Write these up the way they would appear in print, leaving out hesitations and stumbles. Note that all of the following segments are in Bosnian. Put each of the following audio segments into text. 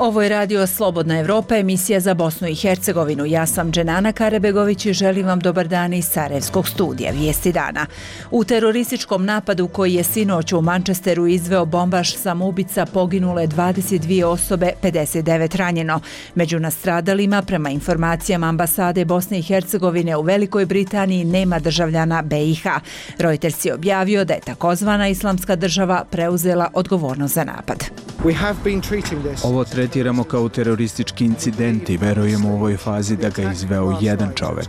Ovo je radio Slobodna Evropa, emisija za Bosnu i Hercegovinu. Ja sam Dženana Karebegović i želim vam dobar dan iz Sarajevskog studija. Vijesti dana. U terorističkom napadu koji je sinoć u Manchesteru izveo bombaš samoubica poginule 22 osobe, 59 ranjeno. Među nastradalima, prema informacijama ambasade Bosne i Hercegovine u Velikoj Britaniji, nema državljana BiH. Reuters je objavio da je takozvana Islamska država preuzela odgovornost za napad. Ovo tretiramo kao teroristički incident i verujemo u ovoj fazi da ga izveo jedan čovek.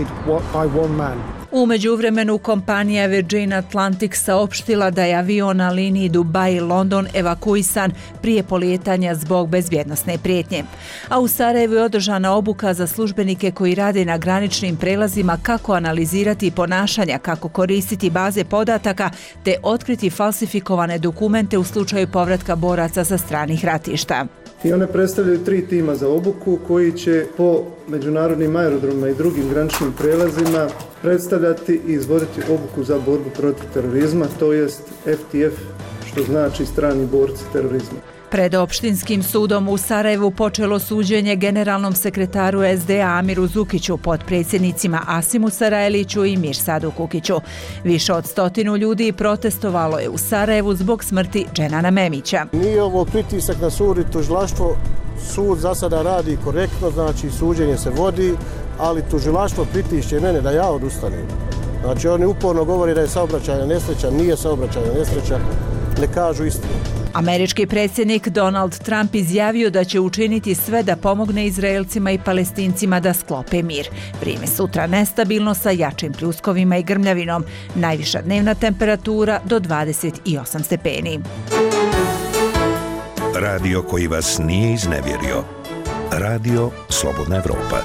U međuvremenu kompanija Virgin Atlantic saopštila da je avion na liniji Dubai-London evakuisan prije polijetanja zbog bezbjednosne prijetnje. A u Sarajevu je održana obuka za službenike koji rade na graničnim prelazima kako analizirati ponašanja, kako koristiti baze podataka te otkriti falsifikovane dokumente u slučaju povratka boraca sa stranih ratišta. I one predstavljaju 3 tima za obuku koji će po međunarodnim aerodromima i drugim graničnim prelazima predstavljati i izvoditi obuku za borbu protiv terorizma, to jest FTF, što znači strani borci terorizma. Pred opštinskim sudom u Sarajevu počelo suđenje generalnom sekretaru SDA Amiru Zukiću, potpredsjednicima Asimu Sarajliću i Mirsadu Kukiću. Više od 100 ljudi protestovalo je u Sarajevu zbog smrti Dženana Memića. Nije ovo pritisak na sud i tužilaštvo. Sud za sada radi korektno, znači suđenje se vodi, ali tužilaštvo pritišće mene da ja odustanem. Znači oni uporno govori da je saobraćajna nesreća, nije saobraćajna nesreća, ne kažu istinu. Američki predsjednik Donald Trump izjavio da će učiniti sve da pomogne Izraelcima i Palestincima da sklope mir. Vrijeme sutra nestabilno sa jačim pljuskovima i grmljavinom. Najviša dnevna temperatura do 28 stepeni. Radio koji vas nije iznevjerio. Radio Slobodna Evropa.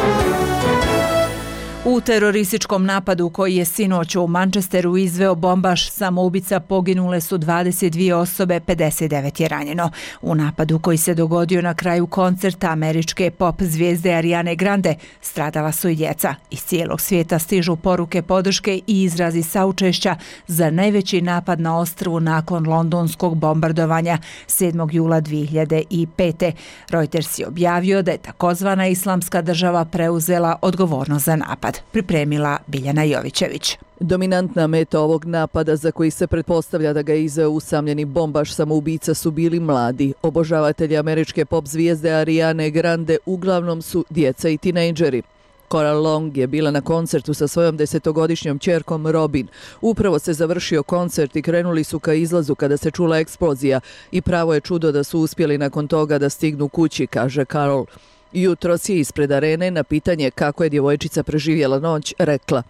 U terorističkom napadu koji je sinoć u Manchesteru izveo bombaš samoubica poginule su 22 osobe, 59 je ranjeno. U napadu koji se dogodio na kraju koncerta američke pop zvijezde Ariane Grande stradala su i djeca. Iz cijelog svijeta stižu poruke podrške i izrazi saučešća za najveći napad na ostrvu nakon londonskog bombardovanja 7. jula 2005. Reuters je objavio da je takozvana Islamska država preuzela odgovornost za napad. Pripremila Biljana Jovićević. Dominantna meta ovog napada, za koji se pretpostavlja da ga je izveo usamljeni bombaš samoubica, su bili mladi. Obožavatelji američke pop zvijezde Ariane Grande uglavnom su djeca i tinejdžeri. Cora Long je bila na koncertu sa svojom 10-godišnjom ćerkom Robin. Upravo se završio koncert i krenuli su ka izlazu kada se čula eksplozija i pravo je čudo da su uspjeli nakon toga da stignu kući, kaže Carol. Jutros je ispred arene na pitanje kako je djevojčica preživjela noć rekla: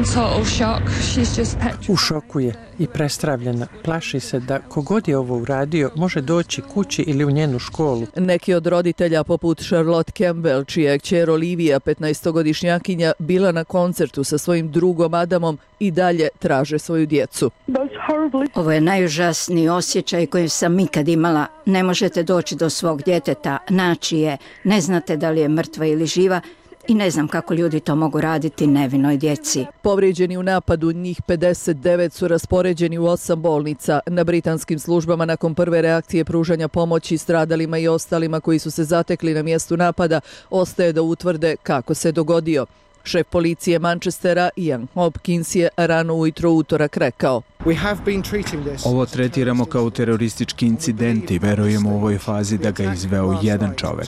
U šoku je i prestravljena. Plaši se da kogod je ovo uradio može doći kući ili u njenu školu. Neki od roditelja poput Charlotte Campbell, čija je kćer Olivia, 15-godišnjakinja, bila na koncertu sa svojim drugom Adamom, i dalje traže svoju djecu. Ovo je najužasniji osjećaj koji sam ikad imala. Ne možete doći do svog djeteta, naći je, ne znate da li je mrtva ili živa, i ne znam kako ljudi to mogu raditi nevinoj djeci. Povrijeđeni u napadu, njih 59 su raspoređeni u 8 bolnica. Na britanskim službama nakon prve reakcije pružanja pomoći stradalima i ostalima koji su se zatekli na mjestu napada ostaje da utvrde kako se dogodio. Šef policije Manchestera Ian Hopkins je rano ujutro utorak rekao: Ovo tretiramo kao teroristički incident i verujemo u ovoj fazi da ga izveo jedan čovek.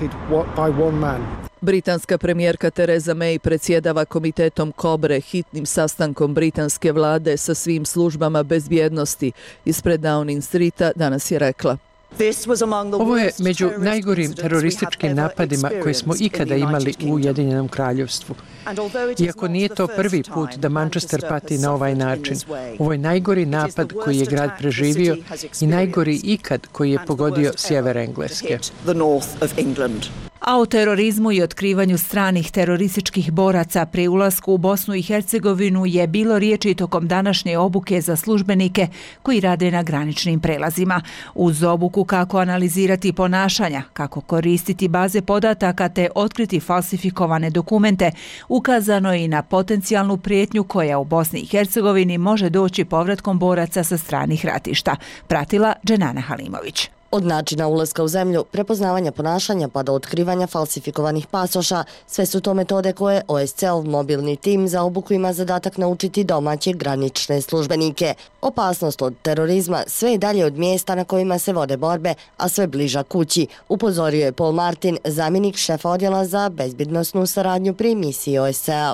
Britanska premijerka Theresa May predsjedava komitetom Kobre, hitnim sastankom britanske vlade sa svim službama bezbjednosti. Ispred Downing Streeta danas je rekla: Ovo je među najgorim terorističkim napadima koje smo ikada imali u Ujedinjenom kraljevstvu. Iako nije to prvi put da Manchester pati na ovaj način, ovo je najgori napad koji je grad preživio i najgori ikad koji je pogodio sjever Engleske. A o terorizmu i otkrivanju stranih terorističkih boraca pri ulasku u Bosnu i Hercegovinu je bilo riječi tokom današnje obuke za službenike koji rade na graničnim prelazima. Uz obuku kako analizirati ponašanja, kako koristiti baze podataka te otkriti falsifikovane dokumente, ukazano je i na potencijalnu prijetnju koja u Bosni i Hercegovini može doći povratkom boraca sa stranih ratišta. Pratila Dženana Halimović. Od načina ulaska u zemlju, prepoznavanja ponašanja pa do otkrivanja falsifikovanih pasoša, sve su to metode koje OSCE-ov mobilni tim za obuku ima zadatak naučiti domaće granične službenike. Opasnost od terorizma sve je dalje od mjesta na kojima se vode borbe, a sve bliža kući, upozorio je Paul Martin, zamjenik šefa odjela za bezbjednosnu saradnju pri misiji OSCE-a.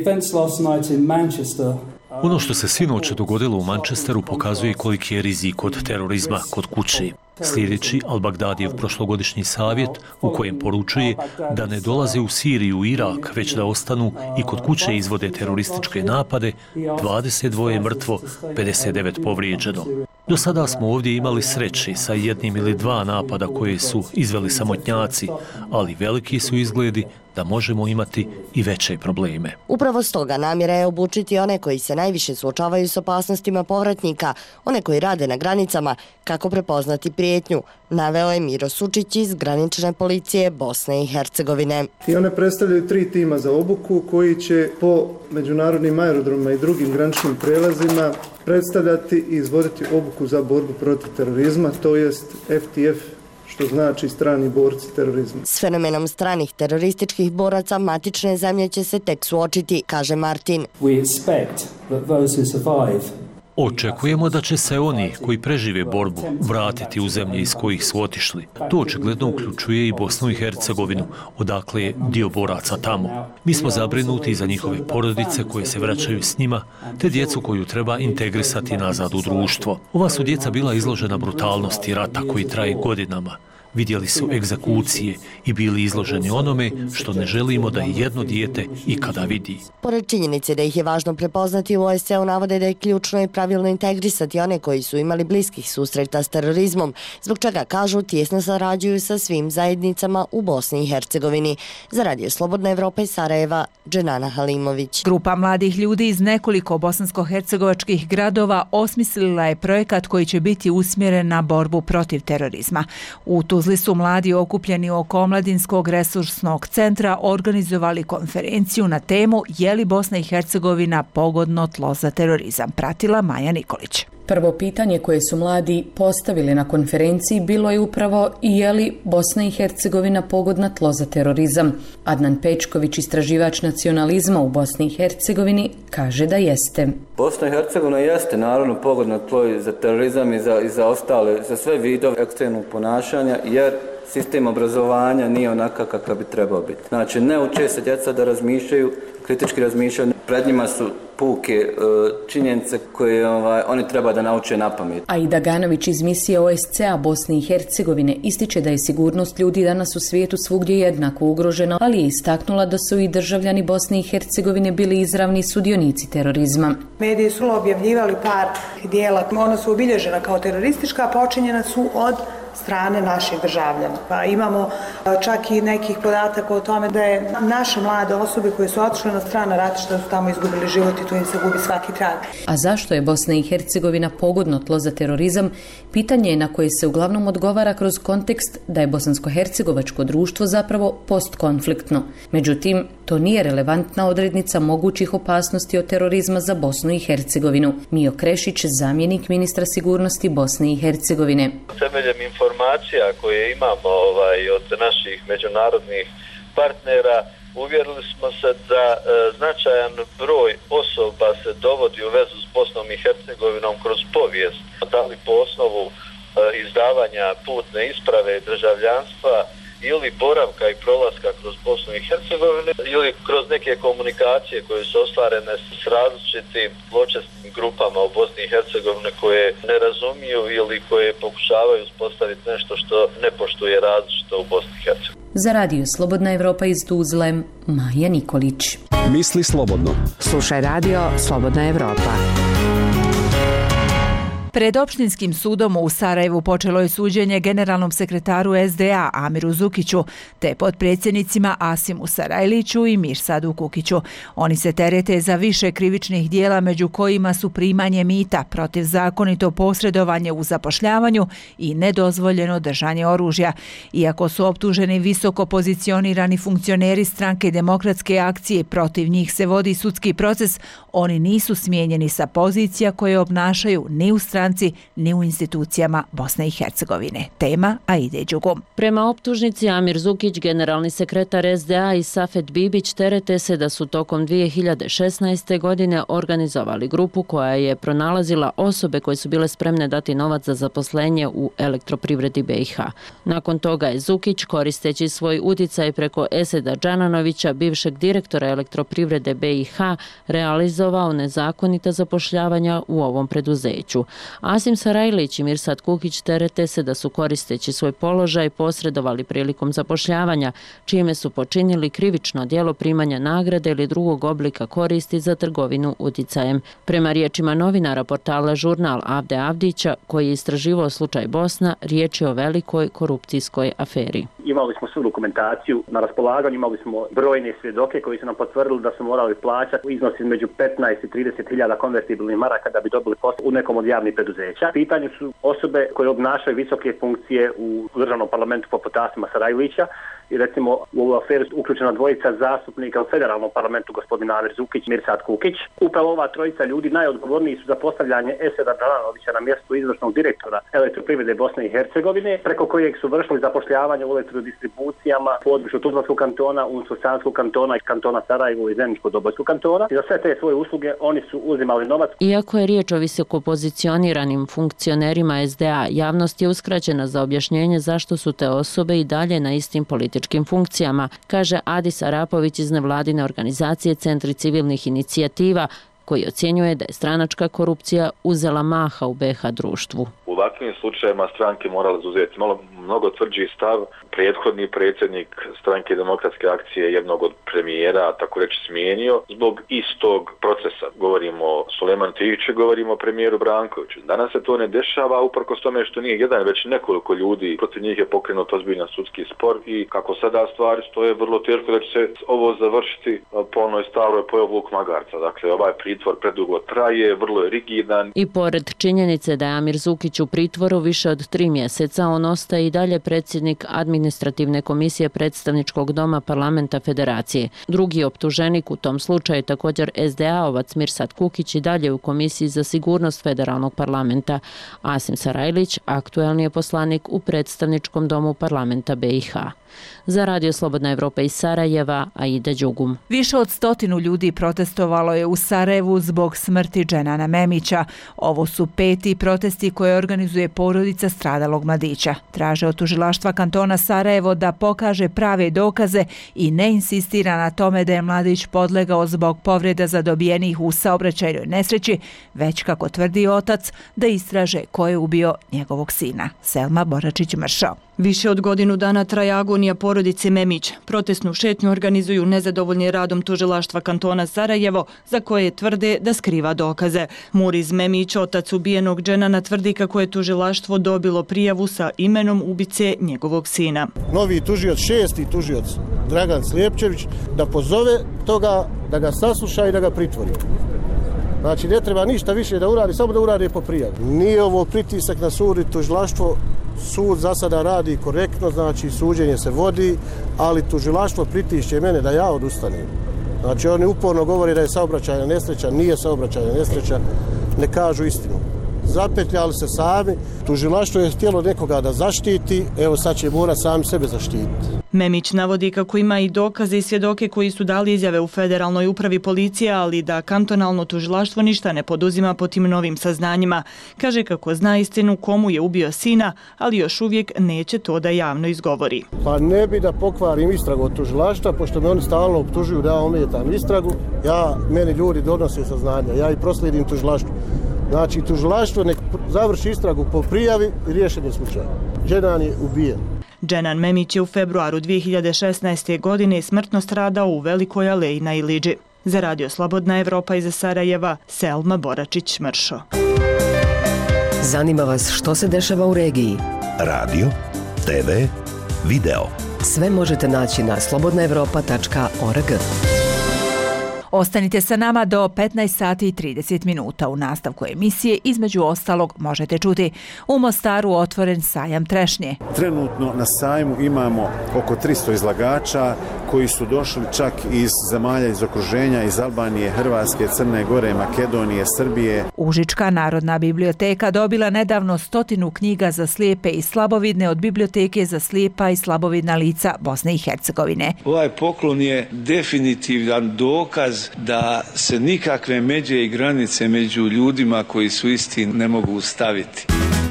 Ono što se sinoć dogodilo u Manchesteru pokazuje koliki je rizik od terorizma kod kuće. Sljedeći Al-Baghdadijev prošlogodišnji savjet u kojem poručuje da ne dolaze u Siriju i Irak, već da ostanu i kod kuće izvode terorističke napade, 22 mrtvo, 59 povrijeđeno. Do sada smo ovdje imali sreće sa jednim ili dva napada koje su izveli samotnjaci, ali veliki su izgledi da možemo imati i veće probleme. Upravo stoga namjera je obučiti one koji se najviše suočavaju s opasnostima povratnika, one koji rade na granicama, kako prepoznati prijetnju, naveo je Miro Sučić iz granične policije Bosne i Hercegovine. I one predstavljaju 3 tima za obuku koji će po međunarodnim aerodromima i drugim graničnim prelazima predstavljati i izvoditi obuku za borbu protiv terorizma, to jest FTF, što znači strani borci terorizma. S fenomenom stranih terorističkih boraca matične zemlje će se tek suočiti, kaže Martin. Očekujemo da će se oni koji prežive borbu vratiti u zemlje iz kojih su otišli. To očigledno uključuje i Bosnu i Hercegovinu, odakle je dio boraca tamo. Mi smo zabrinuti za njihove porodice koje se vraćaju s njima, te djecu koju treba integrisati nazad u društvo. Ova su djeca bila izložena brutalnosti rata koji traje godinama. Vidjeli su egzekucije i bili izloženi onome što ne želimo da jedno dijete ikada vidi. Pored činjenice da ih je važno prepoznati, u OSCE-u navode da je ključno i pravilno integrisati one koji su imali bliskih susreta s terorizmom, zbog čega kažu tijesno sarađuju sa svim zajednicama u Bosni i Hercegovini. Za Radio Slobodna Evropa iz Sarajeva, Dženana Halimović. Grupa mladih ljudi iz nekoliko bosansko-hercegovačkih gradova osmislila je projekat koji će biti usmjeren na borbu protiv terorizma. U Tuzli su mladi okupljeni oko omladinskog resursnog centra organizovali konferenciju na temu je li Bosna i Hercegovina pogodno tlo za terorizam. Pratila Maja Nikolić. Prvo pitanje koje su mladi postavili na konferenciji bilo je upravo je li Bosna i Hercegovina pogodna tlo za terorizam. Adnan Pečković, istraživač nacionalizma u Bosni i Hercegovini, kaže da jeste. Bosna i Hercegovina jeste naravno pogodno tlo za terorizam i za ostale, za sve vidove ekstremnog ponašanja, jer sistem obrazovanja nije onakav kakav bi trebao biti. Znači, ne uče se djeca da razmišljaju, kritički razmišljaju, pred njima su puke činjenice koje oni treba da nauče na pamet. Aida Ganović iz misije OSCE-a Bosne i Hercegovine ističe da je sigurnost ljudi danas u svijetu svugdje jednako ugrožena, ali je istaknula da su i državljani Bosne i Hercegovine bili izravni sudionici terorizma. Mediji su objavljivali par dijela, ona su obilježena kao teroristička, počinjena su od strane naših državljana. Pa imamo čak i nekih podataka o tome da je naše mlade osobe koje su otišle na strana ratišta su tamo izgubili život i tu im se gubi svaki trag. A zašto je Bosna i Hercegovina pogodno tlo za terorizam? Pitanje je na koje se uglavnom odgovara kroz kontekst da je bosansko-hercegovačko društvo zapravo postkonfliktno. Međutim, to nije relevantna odrednica mogućih opasnosti od terorizma za Bosnu i Hercegovinu. Mio Krešić, zamjenik ministra sigurnosti Bosne i Hercegovine. Temeljem informacija koje imamo od naših međunarodnih partnera, uvjerili smo se da značajan broj osoba se dovodi u vezu s Bosnom i Hercegovinom kroz povijest, da li po osnovu izdavanja putne isprave državljanstva ili boravka i prolaska kroz Bosnu i Hercegovinu ili kroz neke komunikacije koje su ostvarene s različitim zločesnim grupama u Bosni i Hercegovini koje ne razumiju ili koje pokušavaju uspostaviti nešto što ne poštuje različito u Bosni i Hercegovini. Za Radio Slobodna Evropa iz Tuzle, Maja Nikolić. Misli slobodno. Slušaj Radio Slobodna Evropa. Pred opštinskim sudom u Sarajevu počelo je suđenje generalnom sekretaru SDA Amiru Zukiću te potpredsjednicima Asimu Sarajliću i Mirsadu Kukiću. Oni se terete za više krivičnih dijela, među kojima su primanje mita, protivzakonito posredovanje u zapošljavanju i nedozvoljeno držanje oružja. Iako su optuženi visoko pozicionirani funkcioneri stranke Demokratske akcije, protiv njih se vodi sudski proces, oni nisu smijenjeni sa pozicija koje obnašaju ni u stranci stranci ni u institucijama Bosne i Hercegovine. Tema Aide Đugum. Prema optužnici Amir Zukić, generalni sekretar SDA i Safet Bibić terete se da su tokom 2016. godine organizovali grupu koja je pronalazila osobe koje su bile spremne dati novac za zaposlenje u elektroprivredi BiH. Nakon toga je Zukić, koristeći svoj uticaj preko Eseda Džananovića, bivšeg direktora elektroprivrede BiH, realizovao nezakonita zapošljavanja u ovom preduzeću. Asim Sarajlić i Mirsad Kukić terete se da su koristeći svoj položaj posredovali prilikom zapošljavanja, čime su počinili krivično djelo primanja nagrade ili drugog oblika koristi za trgovinu uticajem. Prema riječima novinara portala Žurnal Avde Avdića, koji je istraživao slučaj Bosna, riječ je o velikoj korupcijskoj aferi. Imali smo svu dokumentaciju na raspolaganju, imali smo brojne svjedoke koji su nam potvrdili da su morali plaćati iznos između 15 i 30 hiljada konvertibilnih maraka da bi dobili posao u nekom od javnih preduzeća. Pitanju su osobe koje obnašaju visoke funkcije u državnom parlamentu poput Asima Sarajlića i recimo u ovu aferu uključena dvojica zastupnika u federalnom parlamentu, gospodin Amir Zukić, Mirsad Kukić. Upravo ova trojica ljudi najodgovorniji su za postavljanje Eseda Džananovića na mjestu izvršnog direktora elektroprivrede Bosne i Hercegovine, preko kojeg su vršili zapošljavanje u elektrodistribucijama u području Tuzlanskog kantona, Unsko-Sanskog kantona i kantona Sarajevo i Zeničko-Dobojskog kantona. I za sve te svoje usluge oni su uzimali novac. Iako je riječ o visoko pozicioniranim funkcionerima SDA, javnost je uskraćena za objašnjenje zašto su te osobe i dalje na istim političkim funkcijama, kaže Adis Arapović iz nevladine organizacije Centri civilnih inicijativa, koji ocjenjuje da je stranačka korupcija uzela maha u BiH društvu. U ovakvim slučajevima stranke morale zauzeti mnogo tvrđi stav. Prethodni predsjednik stranke Demokratske akcije jednog od premijera, tako reći, smijenio zbog istog procesa. Govorimo o Sulejmanu Tihiću, govorimo o premijeru Brankoviću. Danas se to ne dešava uprkos tome što nije jedan, već nekoliko ljudi. Protiv njih je pokrenut ozbiljan sudski spor i kako sada stvari stoje, vrlo teško da će se ovo završiti po onoj staroj pojeo vuk magarca. Dakle, ovaj pritvor predugo traje, vrlo je rigidan. I pored činjenice da je Amir Zukić u pritvoru više od 3 mjeseca, on ostaje i dalje predsjednik administrativne komisije predstavničkog doma parlamenta federacije. Drugi optuženik u tom slučaju također SDA-ovac Mirsad Kukić i dalje u komisiji za sigurnost federalnog parlamenta. Asim Sarajlić aktuelni je poslanik u predstavničkom domu parlamenta BiH. Za Radio Slobodna Evropa iz Sarajeva, Aida Đugum. Više od 100 ljudi protestovalo je u Sarajevu zbog smrti Dženana Memića. Ovo su 5. protesti koje organizuje porodica stradalog mladića. Traže od tužilaštva kantona Sarajevo da pokaže prave dokaze i ne insistira na tome da je mladić podlegao zbog povreda zadobijenih u saobraćajnoj nesreći, već, kako tvrdi otac, da istraže ko je ubio njegovog sina. Selma Boračić-Mršo. Više od godinu dana traje agonija porodice Memić. Protestnu šetnju organizuju nezadovoljni radom tužilaštva kantona Sarajevo, za koje tvrde da skriva dokaze. Muriz Memić, otac ubijenog Dženana, tvrdi kako je tužilaštvo dobilo prijavu sa imenom ubice njegovog sina. Novi tužioc, 6. tužioc Dragan Slijepčević, da pozove toga, da ga sasluša i da ga pritvori. Znači, ne treba ništa više da uradi, samo da uradi po prijavi. Nije ovo pritisak na sud i tužilaštvo. Sud za sada radi korektno, znači suđenje se vodi, ali tužilaštvo pritišće mene da ja odustanem. Znači, oni uporno govori da je saobraćajna nesreća, nije saobraćajna nesreća, ne kažu istinu. Zapetljali se sami, tužilaštvo je htjelo nekoga da zaštiti, evo sad će mora sami sebe zaštititi. Memić navodi kako ima i dokaze i svjedoke koji su dali izjave u federalnoj upravi policije, ali da kantonalno tužilaštvo ništa ne poduzima po tim novim saznanjima. Kaže kako zna istinu komu je ubio sina, ali još uvijek neće to da javno izgovori. Pa ne bi da pokvarim istragu od tužilaštva, pošto me oni stalno optužuju da ja ometam istragu, meni ljudi donose saznanja, ja i proslijedim tužilaštvu. Znači, tužilaštvo nek završi istragu po prijavi i riješen je slučaj. Dženan je ubijen. Dženan Memić je u februaru 2016. godine smrtno stradao u Velikoj aleji na Ilidži. Za Radio Slobodna Evropa iz Sarajeva, Selma Boračić-Mršo. Zanima vas što se dešava u regiji? Radio, TV, video. Sve možete naći na slobodnaevropa.org. Ostanite sa nama do 15 sati i 30 minuta. U nastavku emisije između ostalog možete čuti: u Mostaru otvoren sajam trešnje. Trenutno na sajmu imamo oko 300 izlagača koji su došli čak iz zemalja iz okruženja, iz Albanije, Hrvatske, Crne Gore, Makedonije, Srbije. Užička Narodna biblioteka dobila nedavno 100 knjiga za slijepe i slabovidne od Biblioteke za slijepa i slabovidna lica Bosne i Hercegovine. Ovaj poklon je definitivan dokaz da se nikakve međe i granice među ljudima koji su isti ne mogu staviti.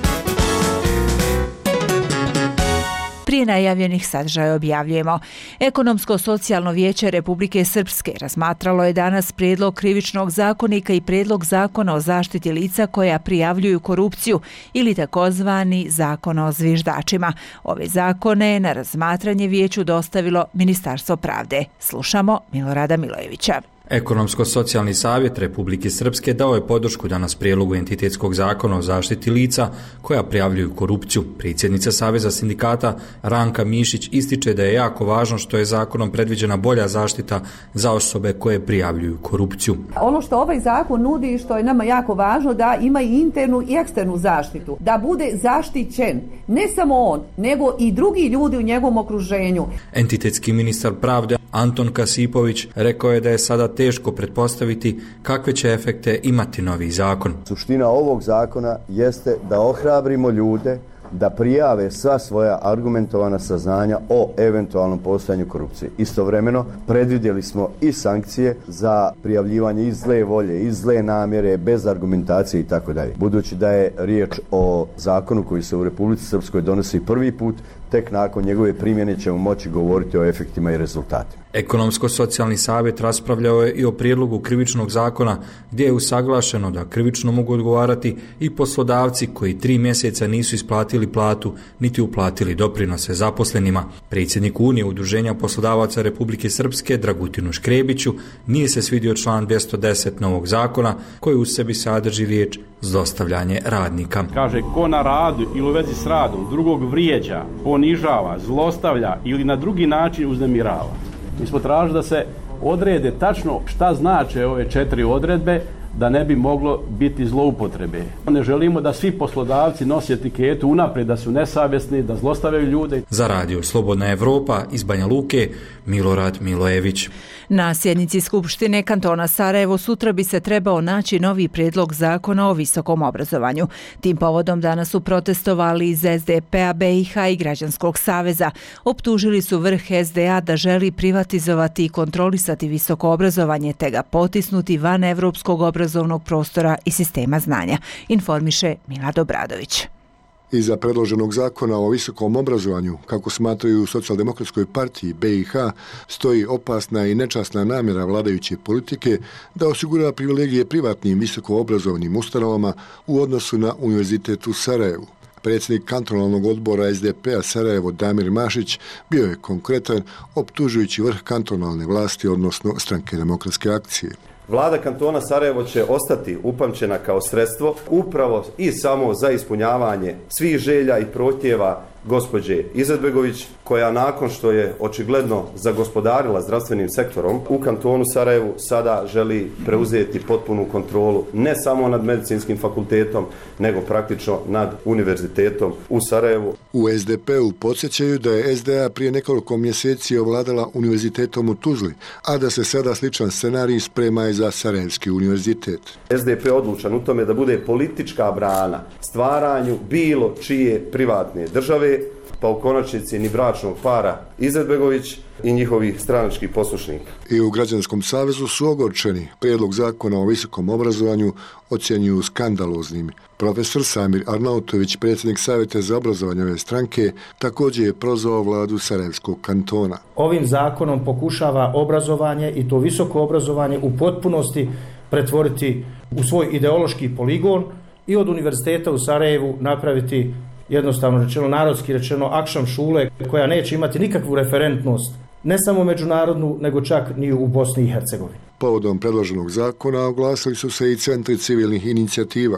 Prije najavljenih sadržaja objavljujemo. Ekonomsko-socijalno vijeće Republike Srpske razmatralo je danas prijedlog krivičnog zakonika i prijedlog zakona o zaštiti lica koja prijavljuju korupciju ili takozvani zakon o zviždačima. Ove zakone je na razmatranje vijeću dostavilo Ministarstvo pravde. Slušamo Milorada Milojevića. Ekonomsko-socijalni savjet Republike Srpske dao je podršku danas prijedlogu entitetskog zakona o zaštiti lica koja prijavljuju korupciju. Predsjednica Saveza sindikata Ranka Mišić ističe da je jako važno što je zakonom predviđena bolja zaštita za osobe koje prijavljuju korupciju. Ono što ovaj zakon nudi i što je nama jako važno, da ima i internu i eksternu zaštitu, da bude zaštićen ne samo on, nego i drugi ljudi u njegovom okruženju. Entitetski ministar pravde Anton Kasipović rekao je da je sada teško pretpostaviti kakve će efekte imati novi zakon. Suština ovog zakona jeste da ohrabrimo ljude da prijave sva svoja argumentovana saznanja o eventualnom postojanju korupcije. Istovremeno predvidjeli smo i sankcije za prijavljivanje iz zle volje, iz zle namjere, bez argumentacije itd. Budući da je riječ o zakonu koji se u Republici Srpskoj donosi prvi put, tek nakon njegove primjene ćemo moći govoriti o efektima i rezultatima. Ekonomsko-socijalni savjet raspravljao je i o prijedlogu krivičnog zakona gdje je usaglašeno da krivično mogu odgovarati i poslodavci koji 3 mjeseca nisu isplatili platu niti uplatili doprinose zaposlenima. Predsjednik Unije Udruženja poslodavaca Republike Srpske Dragutinu Škrebiću nije se svidio član 210 novog zakona koji u sebi sadrži riječ zlostavljanje radnika. Kaže, ko na radu ili u vezi s radom drugog vrijeđa, ponižava, zlostavlja ili na drugi način uznemirava. Mi smo tražili da se odrede tačno šta znače ove 4 odredbe da ne bi moglo biti zloupotrebe. Ne želimo da svi poslodavci nose etiketu unaprijed da su nesavjesni, da zlostavljaju ljude. Za radio Slobodna Evropa iz Banja Luke, Milorad Milojević. Na sjednici Skupštine kantona Sarajevo sutra bi se trebao naći novi prijedlog zakona o visokom obrazovanju. Tim povodom danas su protestovali iz SDP-a, BiH i Građanskog saveza. Optužili su vrh SDA da želi privatizovati i kontrolisati visoko obrazovanje te ga potisnuti van evropskog obrazovnog prostora i sistema znanja, informiše Milad Obradović. Iza predloženog zakona o visokom obrazovanju, kako smatraju u Socijaldemokratskoj partiji BiH, stoji opasna i nečasna namjera vladajuće politike da osigura privilegije privatnim visokoobrazovnim ustanovama u odnosu na Univerzitet u Sarajevu. Predsjednik kantonalnog odbora SDP-a Sarajevo Damir Mašić bio je konkretan, optužujući vrh kantonalne vlasti, odnosno Stranke demokratske akcije. Vlada kantona Sarajevo će ostati upamćena kao sredstvo upravo i samo za ispunjavanje svih želja i prohtjeva gospođe Izetbegović, koja nakon što je očigledno zagospodarila zdravstvenim sektorom u kantonu Sarajevu sada želi preuzeti potpunu kontrolu ne samo nad medicinskim fakultetom, nego praktično nad univerzitetom u Sarajevu. U SDP-u podsjećaju da je SDA prije nekoliko mjeseci ovladala univerzitetom u Tuzli, a da se sada sličan scenarij sprema i za Sarajevski univerzitet. SDP je odlučan u tome da bude politička brana stvaranju bilo čije privatne države, pa u konačnici ni bračnog para Izetbegović i njihovih stranačkih poslušnika. I u Građanskom savezu su ogorčeni. Prijedlog zakona o visokom obrazovanju ocjenjuju skandaloznim. Profesor Samir Arnautović, predsjednik Savjeta za obrazovanje ove stranke, također je prozvao vladu Sarajevskog kantona. Ovim zakonom pokušava obrazovanje i to visoko obrazovanje u potpunosti pretvoriti u svoj ideološki poligon i od univerziteta u Sarajevu napraviti, jednostavno rečeno, narodski rečeno, akšam šule koja neće imati nikakvu referentnost, ne samo međunarodnu, nego čak ni u Bosni i Hercegovini. Povodom predloženog zakona oglasili su se i centri civilnih inicijativa.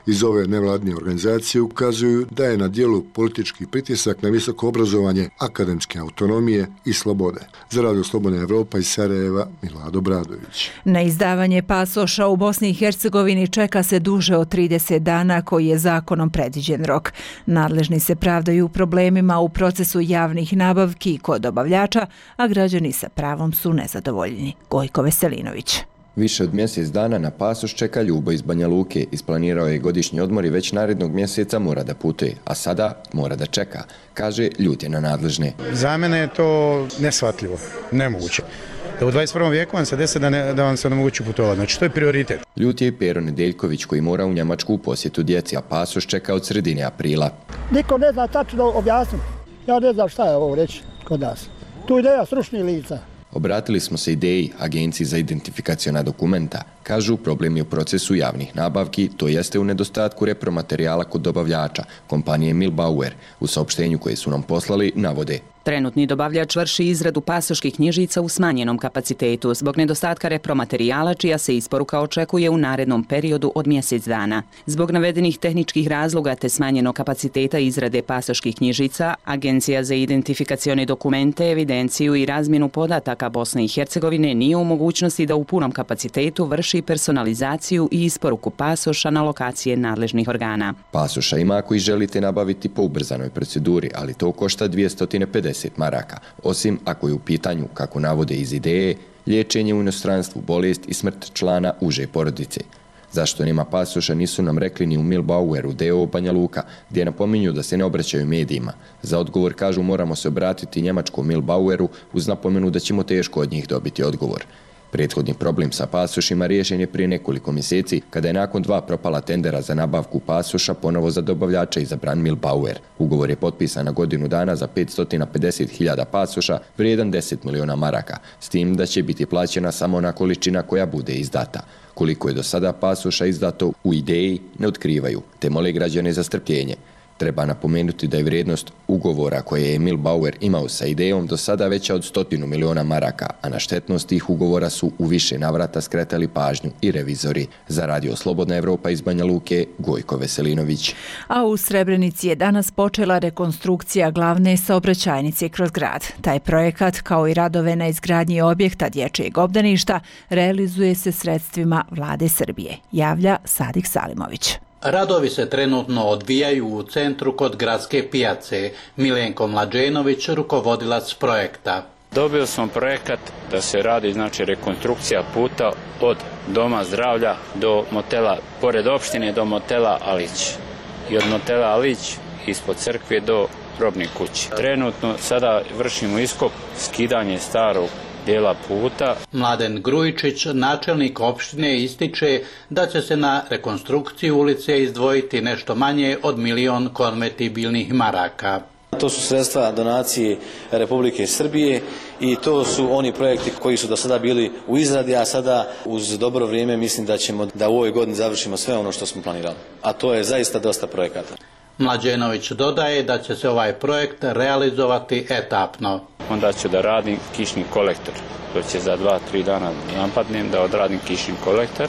Iz ove nevladine organizacije ukazuju da je na dijelu politički pritisak na visoko obrazovanje, akademske autonomije i slobode. Za Radio Slobodna Evropa iz Sarajeva, Milado Bradović. Na izdavanje pasoša u Bosni i Hercegovini čeka se duže od 30 dana koji je zakonom predviđen rok. Nadležni se pravdaju problemima u procesu javnih nabavki kod dobavljača, a građani sa pravom su nezadovoljni. Gojko Veselinović. Više od mjesec dana na pasoš čeka Ljubo iz Banja Luke. Isplanirao je godišnji odmor i već narednog mjeseca mora da putuje, a sada mora da čeka, kaže ljut je na nadležne. Za mene je to neshvatljivo, nemoguće. Da u 21. vijeku vam se desi da vam se onemogući putovati, znači to je prioritet. Ljut je i Pero Nedeljković koji mora u Njemačku u posjetu djeci, a pasoš čeka od sredine aprila. Niko ne zna tačno objasniti. Ja ne znam šta je ovo reći kod nas. Tu ideja stručnih lica. Obratili smo se Ideji, Agenciji za identifikaciona dokumenta. Kažu, problem je u procesu javnih nabavki, to jeste u nedostatku repromaterijala kod dobavljača, kompanije Milbauer. U saopštenju koje su nam poslali navode: trenutni dobavljač vrši izradu pasoških knjižica u smanjenom kapacitetu zbog nedostatka repromaterijala, čija se isporuka očekuje u narednom periodu od mjesec dana. Zbog navedenih tehničkih razloga te smanjenog kapaciteta izrade pasoških knjižica, Agencija za identifikacione dokumente, evidenciju i razmjenu podataka Bosne i Hercegovine nije u mogućnosti da u punom kapacitetu vrši personalizaciju i isporuku pasoša na lokacije nadležnih organa. Pasoša ima ako ih želite nabaviti po ubrzanoj proceduri, ali to košta 250 maraka, osim ako je u pitanju, kako navode iz Ideje, liječenje u inostranstvu, bolest i smrt člana uže porodice. Zašto nema pasoša nisu nam rekli ni u Milbaueru d.o.o. Banja Luka, gdje napominju da se ne obraćaju medijima. Za odgovor kažu moramo se obratiti njemačkom Milbaueru uz napomenu da ćemo teško od njih dobiti odgovor. Prethodni problem sa pasošima riješen je prije nekoliko mjeseci kada je nakon 2 propala tendera za nabavku pasoša ponovo za dobavljača izabran Milbauer. Ugovor je potpisan na godinu dana za 550.000 pasoša vrijedan 10 miliona maraka, s tim da će biti plaćena samo ona količina koja bude izdata. Koliko je do sada pasoša izdato u Ideji ne otkrivaju, te mole građane za strpljenje. Treba napomenuti da je vrijednost ugovora koje je Milbauer imao sa Idejom do sada veća od 100 miliona maraka, a na štetnost tih ugovora su u više navrata skretali pažnju i revizori. Za Radio Slobodna Evropa iz Banja Luke, Gojko Veselinović. A u Srebrenici je danas počela rekonstrukcija glavne saobraćajnice kroz grad. Taj projekat, kao i radove na izgradnji objekta dječjeg obdaništa, realizuje se sredstvima Vlade Srbije, javlja Sadik Salimović. Radovi se trenutno odvijaju u centru kod gradske pijace. Milenko Mlađenović, rukovodilac projekta. Dobio sam projekat da se radi rekonstrukcija puta od Doma zdravlja do motela, pored opštine do motela Alić. I od motela Alić ispod crkve do robne kuće. Trenutno sada vršimo iskop, skidanje starog dijela puta. Mladen Grujičić, načelnik opštine, ističe da će se na rekonstrukciju ulice izdvojiti nešto manje od 1 milion konvertibilnih maraka. To su sredstva donacije Republike Srbije i to su oni projekti koji su do sada bili u izradi, a sada uz dobro vrijeme mislim da ćemo da u ovoj godini završimo sve ono što smo planirali. A to je zaista dosta projekata. Mlađenović dodaje da će se ovaj projekt realizovati etapno. Onda ću da radim kišni kolektor. To će za 2-3 dana napadnem da odradim kišni kolektor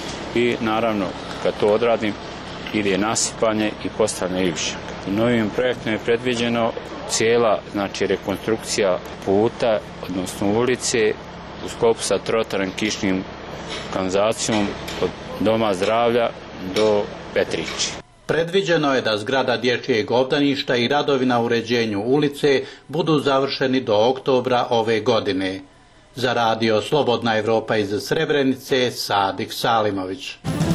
i naravno kad to odradim ide nasipanje i postavljanje ivšaka. Novim projektom je predviđeno cijela rekonstrukcija puta, odnosno ulice u sklopu sa trotorom kišnim kanalizacijom od Doma zdravlja do Petrići. Predviđeno je da zgrada dječjeg obdaništa i radovi na uređenju ulice budu završeni do oktobra ove godine. Za Radio Slobodna Evropa iz Srebrenice, Sadik Salimović.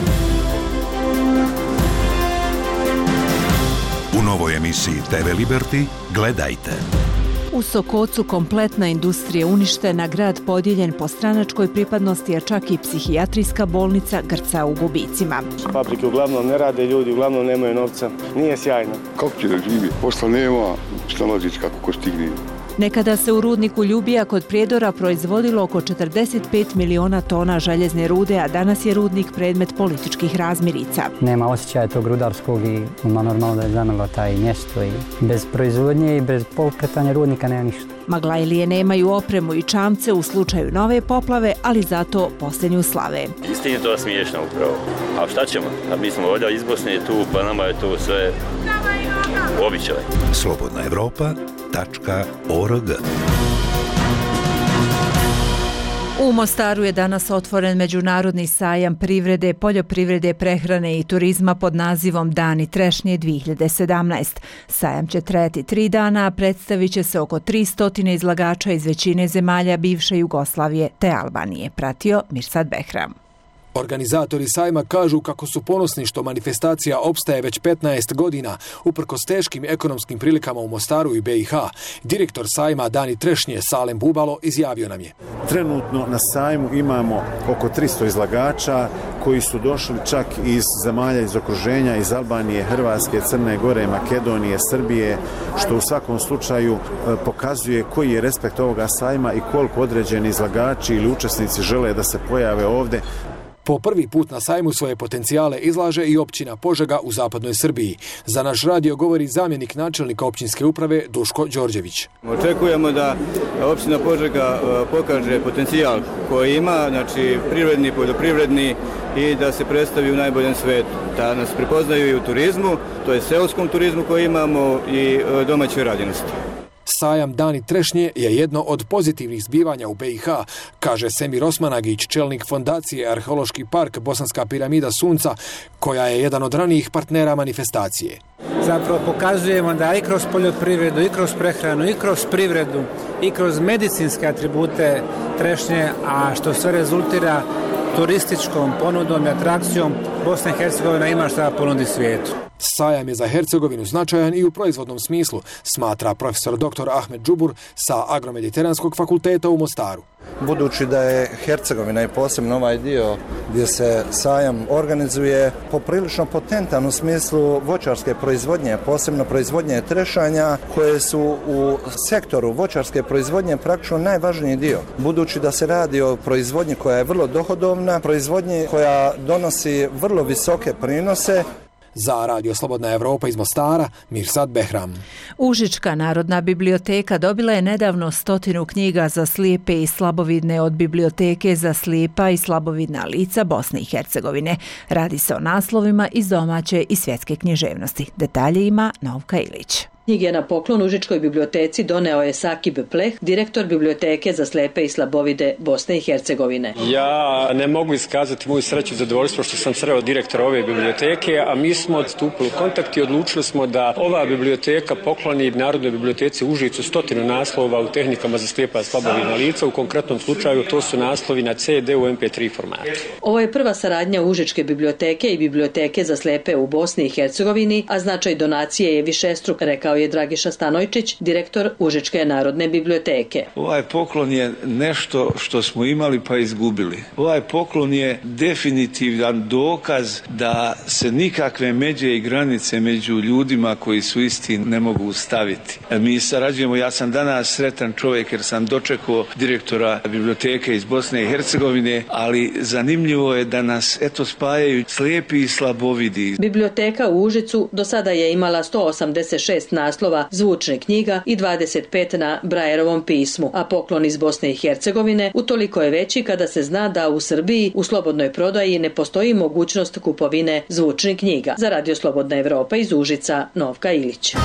U novoj emisiji TV Liberty gledajte. U Sokocu kompletna industrija uništena, grad podijeljen po stranačkoj pripadnosti, a čak i psihijatrijska bolnica grca u gubicima. Fabrike uglavnom ne rade, ljudi uglavnom nemaju novca. Nije sjajno. Kako će da živi? Posla nema, šta lazić kako ko stigne. Nekada se u rudniku Ljubija kod Prijedora proizvodilo oko 45 miliona tona željezne rude, a danas je rudnik predmet političkih razmirica. Nema osjećaja tog rudarskog i normalno da je zamrlo taj mjesto i bez proizvodnje i bez pokretanja rudnika nema ništa. Maglajlije nemaju opremu i čamce u slučaju nove poplave, ali zato posljednju slave. Istini to smiješno upravo. A šta ćemo? A mi smo ovdje iz Bosne tu, pa nama je to sve običaj. slobodnaevropa.org. U Mostaru je danas otvoren međunarodni sajam privrede, poljoprivrede, prehrane i turizma pod nazivom Dani trešnje 2017. Sajam će trajati 3 dana, a predstavit će se oko 300 izlagača iz većine zemalja bivše Jugoslavije te Albanije, pratio Mirsad Behram. Organizatori sajma kažu kako su ponosni što manifestacija opstaje već 15 godina, uprkos teškim ekonomskim prilikama u Mostaru i BiH. Direktor sajma Dani trešnje Salem Bubalo izjavio nam je: Trenutno na sajmu imamo oko 300 izlagača koji su došli čak iz zemalja iz okruženja, iz Albanije, Hrvatske, Crne Gore, Makedonije, Srbije, što u svakom slučaju pokazuje koji je respekt ovoga sajma i koliko određeni izlagači ili učesnici žele da se pojave ovdje. Po prvi put na sajmu svoje potencijale izlaže i općina Požega u zapadnoj Srbiji. Za naš radio govori zamjenik načelnika općinske uprave Duško Đorđević. Očekujemo da općina Požega pokaže potencijal koji ima, znači privredni, poljoprivredni, i da se predstavi u najboljem svetu. Da nas prepoznaju i u turizmu, to je seoskom turizmu koji imamo, i domaćoj radinosti. Sajam Dani trešnje je jedno od pozitivnih zbivanja u BiH, kaže Semir Osmanagić, čelnik fondacije Arheološki park Bosanska piramida Sunca, koja je jedan od ranijih partnera manifestacije. Zapravo pokazujemo da i kroz poljoprivredu, i kroz prehranu, i kroz privredu, i kroz medicinske atribute trešnje, a što sve rezultira turističkom ponudom i atrakcijom, Bosna i Hercegovina ima šta ponudi svijetu. Sajam je za Hercegovinu značajan i u proizvodnom smislu, smatra profesor dr. Ahmed Džubur sa Agromediteranskog fakulteta u Mostaru. Budući da je Hercegovina i posebno ovaj dio gdje se sajam organizuje poprilično potentan u smislu voćarske proizvodnje, posebno proizvodnje trešanja, koje su u sektoru voćarske proizvodnje praktično najvažniji dio. Budući da se radi o proizvodnji koja je vrlo dohodovna, proizvodnji koja donosi vrlo visoke prinose. Za Radio Slobodna Evropa iz Mostara, Mirsad Behram. Užička narodna biblioteka dobila je nedavno 100 knjiga za slijepe i slabovidne od Biblioteke za slijepa i slabovidna lica Bosne i Hercegovine. Radi se o naslovima iz domaće i svjetske književnosti. Detalje ima Novka Ilić. Knjige na poklon Užičkoj biblioteci doneo je Sakib Pleh, direktor Biblioteke za slepe i slabovide Bosne i Hercegovine. Ja ne mogu iskazati moju sreću i zadovoljstvo što sam sreo direktora ove biblioteke, a mi smo odstupili u kontakt i odlučili smo da ova biblioteka pokloni Narodnoj biblioteci u Užicu 100 naslova u tehnikama za slijepa i slabovidna lica. U konkretnom slučaju to su naslovi na CD u MP3 formatu. Ovo je prva saradnja Užičke biblioteke i Biblioteke za slepe u Bosni i Hercegovini, a značaj donacije je višestruk, rekao je Dragiša Stanojčić, direktor Užičke narodne biblioteke. Ovaj poklon je nešto što smo imali pa izgubili. Ovaj poklon je definitivan dokaz da se nikakve međe i granice među ljudima koji su isti ne mogu staviti. Mi sarađujemo, ja sam danas sretan čovjek jer sam dočekao direktora biblioteke iz Bosne i Hercegovine, ali zanimljivo je da nas spajaju slijepi i slabovidi. Biblioteka u Užicu do sada je imala 186 naslova zvučne knjiga i 25 na Brajerovom pismu, a poklon iz Bosne i Hercegovine utoliko je veći kada se zna da u Srbiji u slobodnoj prodaji ne postoji mogućnost kupovine zvučnih knjiga. Za Radio Slobodna Evropa iz Užica, Novka Ilić.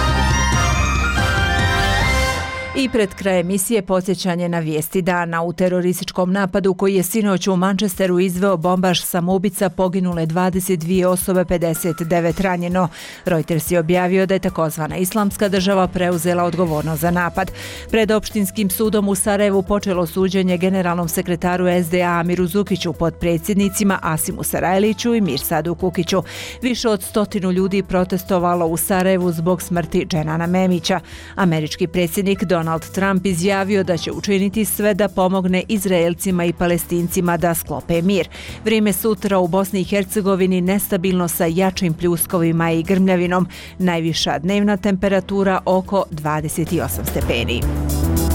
I pred kraj emisije podsjećanje na vijesti dana. U terorističkom napadu koji je sinoć u Manchesteru izveo bombaš samoubica poginule 22 osobe, 59 ranjeno. Reuters je objavio da je takozvana Islamska država preuzela odgovornost za napad. Pred opštinskim sudom u Sarajevu počelo suđenje generalnom sekretaru SDA Amiru Zukiću, potpredsjednicima Asimu Sarajliću i Mirsadu Kukiću. Više od 100 ljudi protestovalo u Sarajevu zbog smrti Dženana Memića. Američki predsjednik Donald Trump izjavio da će učiniti sve da pomogne Izraelcima i Palestincima da sklope mir. Vrijeme sutra u Bosni i Hercegovini nestabilno sa jačim pljuskovima i grmljavinom. Najviša dnevna temperatura oko 28 stepeni.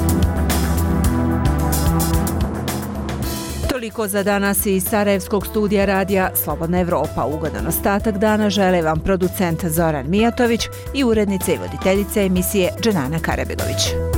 Toliko za danas iz Sarajevskog studija radija Slobodna Evropa. Ugodan ostatak dana žele vam producent Zoran Mijatović i urednica i voditeljica emisije Dženana Karabegović.